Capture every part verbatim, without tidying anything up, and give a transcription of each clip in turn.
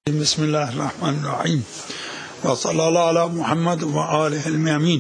بسم الله الرحمن الرحيم، وصلى الله على محمد وآله الميامين.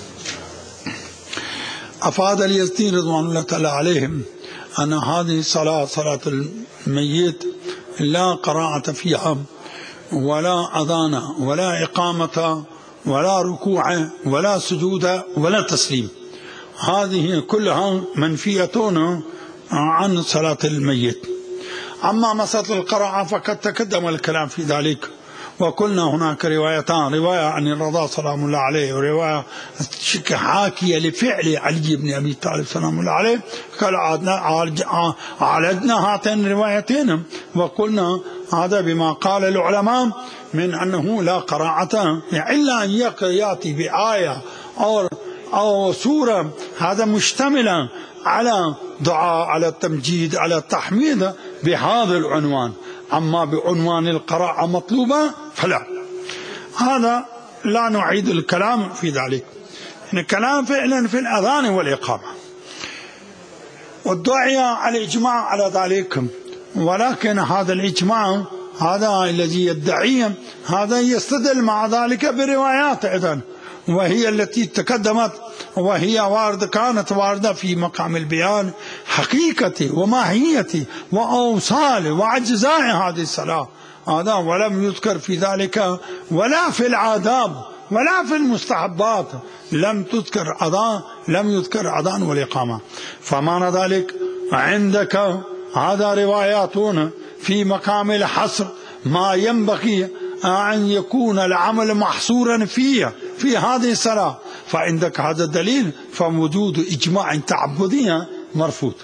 أفاد اليزدي رضوان الله تعالى عليهم أن هذه الصلاة صلاة الميت لا قراءة فيها ولا أذان ولا إقامة ولا ركوع ولا سجود ولا تسليم، هذه كلها منفية عن صلاة الميت. أما مسألة القراءة فقد تقدم الكلام في ذلك، وقلنا هناك روايتان، رواية عن الرضا سلام الله عليه ورواية حاكية لفعل علي بن أبي طالب سلام الله عليه. قال عالجنا هاتين الروايتين وقلنا هذا بما قال العلماء من أنه لا قراءة إلا أن يأتي بآية أو أو سورة هذا مشتملة على دعاء على التمجيد على التحميد بهذا العنوان، أما بعنوان القراءة مطلوبة فلا، هذا لا نعيد الكلام في ذلك. الكلام فعلا في الأذان والإقامة والدعاء على الإجماع على ذلك، ولكن هذا الإجماع هذا الذي يدعيه هذا يستدل مع ذلك بروايات أيضا، وهي التي تقدمت وهي واردة كانت واردة في مقام البيان حقيقة وماهية وأوصال وأجزاء هذه الصلاة هذا، ولم يذكر في ذلك ولا في العاداب ولا في المستحبات لم تذكر أذان لم يذكر أذان والإقامة. فمعنى ذلك عندك هذا رواياتون في مقام الحصر ما ينبغي أن يكون العمل محصورا فيه في هذه الصلاة، فعندك هذا الدليل فوجود إجماع تعبدي مرفوض.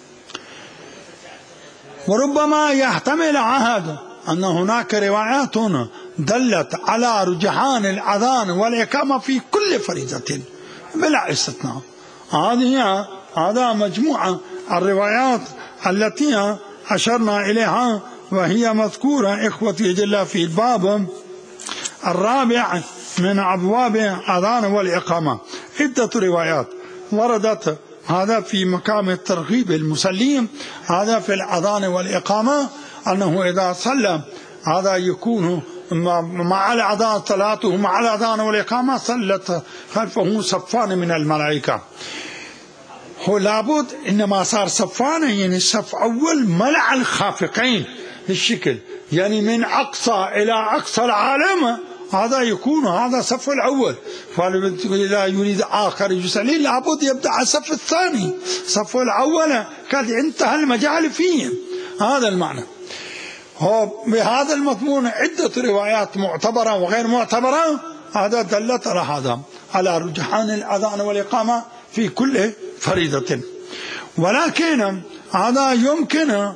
وربما يحتمل عهد أن هناك روايات دلت على رجحان الأذان والإقامة في كل فريضة بلا استثناء. هذه هذا مجموعة الروايات التي أشرنا إليها وهي مذكورة إخوتي جل في الباب الرابع من أبواب الأذان والإقامة. عدة روايات وردت هذا في مقام الترغيب المسلم هذا في الأذان والإقامة أنه إذا صلى هذا يكون مع الأذان صلاته مع الأذان والإقامة صلت خلفه صفان من الملائكة. هو لابد إنما صار صفان يعني الصف أول ملع الخافقين الشكل، يعني من أقصى إلى أقصى العالم هذا يكون هذا الصف الأول، فإذا يريد آخر يصلي لابد يبدأ الصف الثاني، الصف الأول قد انتهى المجال فيه، هذا المعنى. هو بهذا المضمون عدة روايات معتبرة وغير معتبرة هذا دلت على هذا على رجحان الأذان والإقامة في كل فريضة، ولكن هذا يمكن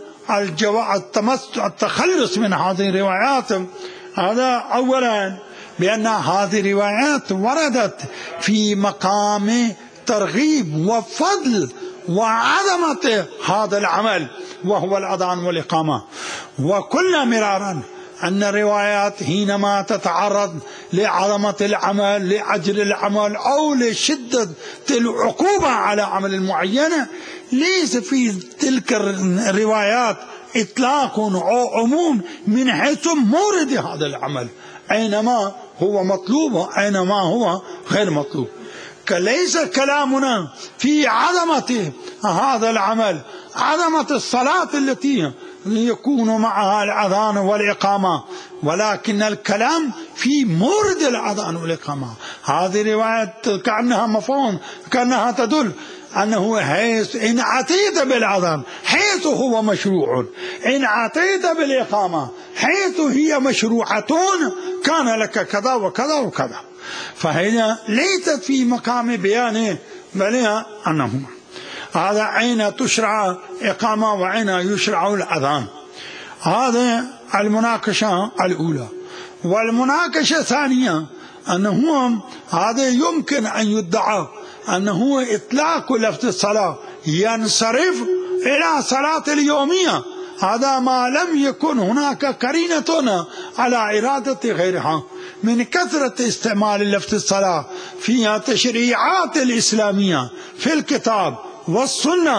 التخلص من هذه الروايات. هذا أولا بأن هذه الروايات وردت في مقام ترغيب وفضل وعظمة هذا العمل وهو الأذان والإقامة، وكل مرارا أن الروايات حينما تتعرض لعظمة العمل لأجل العمل أو لشدة العقوبة على عمل معين ليس في تلك الروايات إطلاق أو عموم من حيث مورد هذا العمل، أينما هو مطلوب وأينما هو غير مطلوب. ليس كلامنا في عظمة هذا العمل عظمة الصلاة التي يكون معها الأذان والإقامة، ولكن الكلام في مورد الأذان والإقامة. هذه روايات كأنها مفهوم كأنها تدل أنه حيث إن أتيت بالأذان حيث هو مشروع، إن أتيت بالإقامة حيث هي مشروعة كان لك كذا وكذا وكذا، فهنا ليست في مقام بيانه بل أنهما هذا أين تشرع إقامة وأين يشرع الأذان. هذا المناقشة الأولى. والمناقشة الثانية أنه هذا يمكن أن يدعى أنه إطلاق لفظ الصلاة ينصرف إلى صلاة اليومية، هذا ما لم يكن هناك قرينة على إرادة غيرها من كثرة استعمال لفظ الصلاة في التشريعات الإسلامية في الكتاب والسنة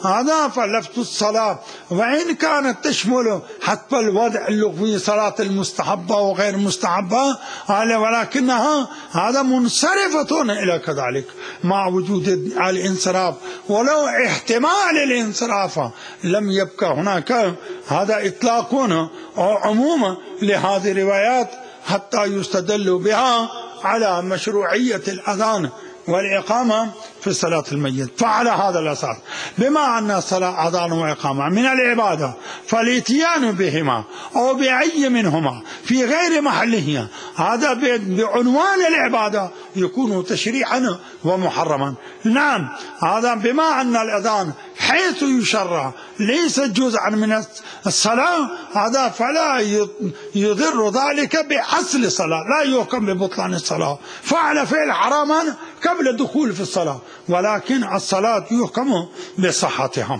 هذا فلفظ الصلاة وإن كانت تشمل حتى الوضع اللغوي صلاة المستحبة وغير مستحبة ولكنها هذا منصرفة إلى كذلك مع وجود الانصراف، ولو احتمال الانصراف لم يبقى هناك هذا إطلاق أو عموم لهذه الروايات حتى يستدل بها على مشروعية الأذان والإقامة في صلاة الميت. فعلى هذا الأساس بما أن الصلاة أذان وإقامة من العبادة فالاتيان بهما أو بأي منهما في غير محله هذا بعنوان العبادة يكون تشريعا ومحرما. نعم هذا بما أن الأذان حيث يشرع ليس جزءا من الصلاة هذا فلا يضر ذلك بأصل الصلاة، لا يحكم ببطلان الصلاة، فعل فعل حراما قبل الدخول في الصلاة، ولكن الصلاة يحكم بصحتها.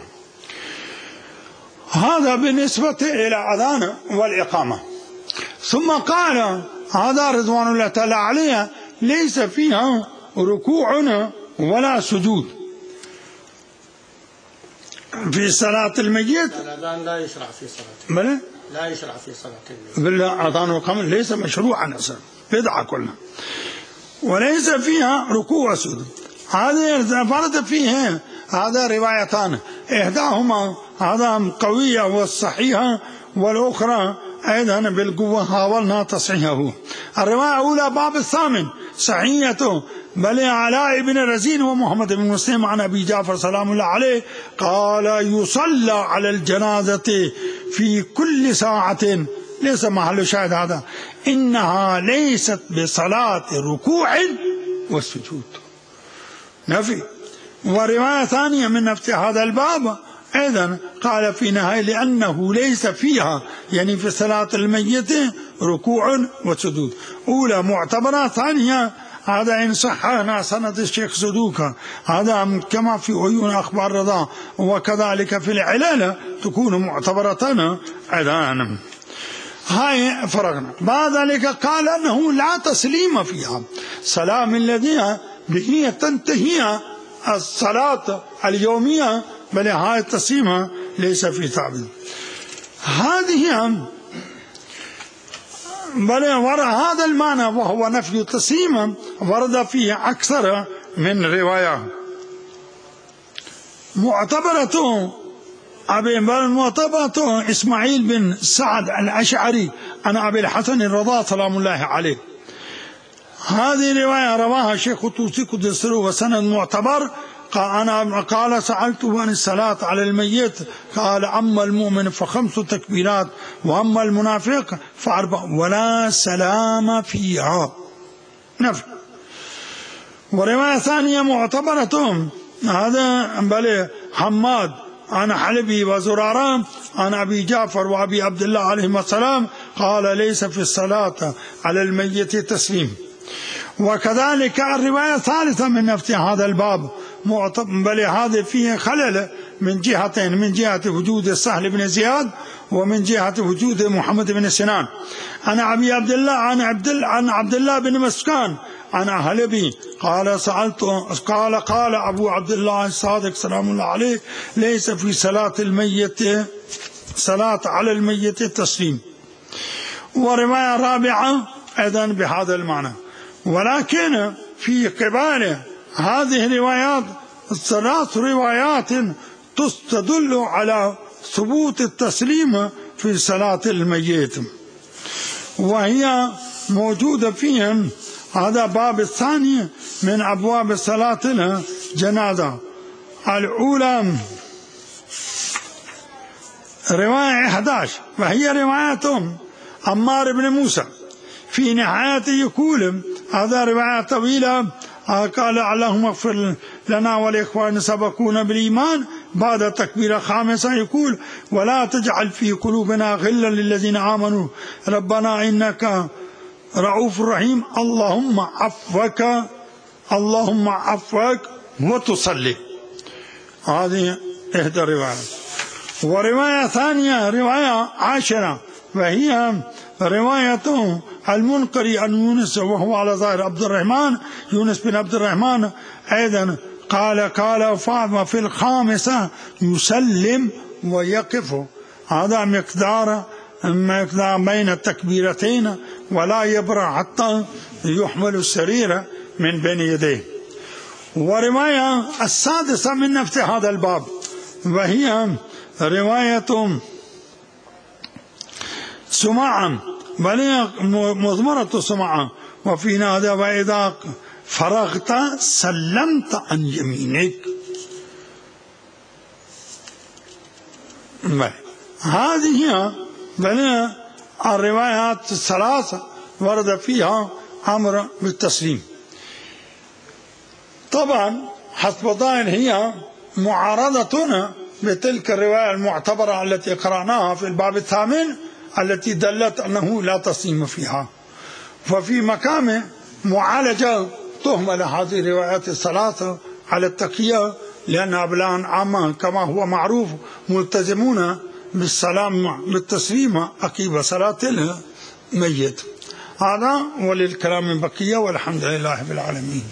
هذا بالنسبة إلى أذان والإقامة. ثم قال هذا رضوان الله تعالى عليه ليس فيها ركوع ولا سجود في صلاة الميت. الأذان لا يشرع في صلاة بلى لا يشرع في صلاة الميت. بالله أذان والإقامة ليس مشروعا أصلا، بدعة كلها، وليس فيها ركوع وسجود. هذه فرد فيه هذا روايتان، إحداهما هذا قوية والصحيحة والأخرى أيضا بالقوة حاولنا تصحيحه. الرواية الأولى باب الثامن صحيحته بل علاء بن رزين ومحمد بن مسلم عن أبي جعفر سلام الله عليه قال يصلى على الجنازة في كل ساعة، ليس محل شاهد هذا، إنها ليست بصلاة ركوع والسجود، نفي. ورواية ثانية من نفس هذا الباب أيضا قال في نهاية لأنه ليس فيها يعني في صلاة الميت ركوع وسجود. أولى معتبرة، ثانية هذا إن صحنا سند الشيخ صدوقة هذا كما في عيون أخبار رضا وكذلك في العلالة تكون معتبرة أيضا. هاي فرقنا. بعد ذلك قال أنه لا تسليم فيها، سلام الذي به تنتهي الصلاة اليومية، بل هاي التسليم ليس في ثابت. هذه بل ورا هذا المعنى وهو نفي التسليم ورد فيه أكثر من رواية معتبرة. أبي معتبرة إسماعيل بن سعد الأشعري عن أبي الحسن الرضا سلام الله عليه. هذه رواية رواها شيخ الطوسي قدس سره وسند معتبر. أنا قال سألته عن الصلاة على الميت قال أما المؤمن فخمس تكبيرات وأما المنافق فأربع ولا سلام فيها، نفي. ورواية ثانية معتبرة هذا بل حماد عن حلبي وزرارة عن أبي جعفر وأبي عبد الله عليهما السلام قال ليس في الصلاة على الميت تسليم. وكذلك الرواية الثالثة من نفس هذا الباب بل هذا فيه خلل من جهتين، من جهة وجود السهل بن زياد ومن جهة وجود محمد بن سنان. أنا أبي عبد الله عن عبد الله عن عبد الله بن مسكان عن أهلبي قال سألت قال قال أبو عبد الله الصادق سلام الله عليه ليس في صلاة الميت صلاة على الميت تسليم. ورواية رابعة أيضا بهذا المعنى. ولكن في قبال هذه الروايات ثلاث روايات تستدل على ثبوت التسليم في صلاة الميت، وهي موجودة فيهم هذا باب الثاني من أبواب صلاة الجنازة. الأولى رواية إحدى عشر وهي رواية عمار بن موسى في نهاية يقول هذا رواية طويلة قال اللهم اغفر لنا والإخوان سبقونا بالإيمان بعد تكبير خامسة يقول ولا تجعل في قلوبنا غلا للذين آمنوا ربنا إنك رؤوف رحيم اللهم عفوك اللهم عفوك وتصلي. هذه إحدى الروايات. ورواية ثانية رواية عاشرة وهي رواية المنقري عن يونس وهو على ظاهر عبد الرحمن يونس بن عبد الرحمن أيضا قال قال فاطمة في الخامسة يسلم ويقف. هذا مقدار مقدار بين التكبيرتين، ولا يبرأ حتى يحمل السرير من بين يديه. ورواية السادسة من نفس هذا الباب، وهي رواية سماعة، بل مضمرة سماعة، وفي هذا وإذا فرغت سلمت عن يمينك. هذه بل الروايات الثلاثة ورد فيها أمر بالتسليم. طبعا حسب ظاهر هي معارضة بتلك الرواية المعتبرة التي قرأناها في الباب الثامن التي دلت أنه لا تسليم فيها. ففي مقام معالجة تهمل هذه الروايات الثلاثة على التقية، لأن أبلان عامة كما هو معروف ملتزمون بالسلام بالتسليم عقب صلاة الميت. هذا وللكلام بقية، والحمد لله رب العالمين.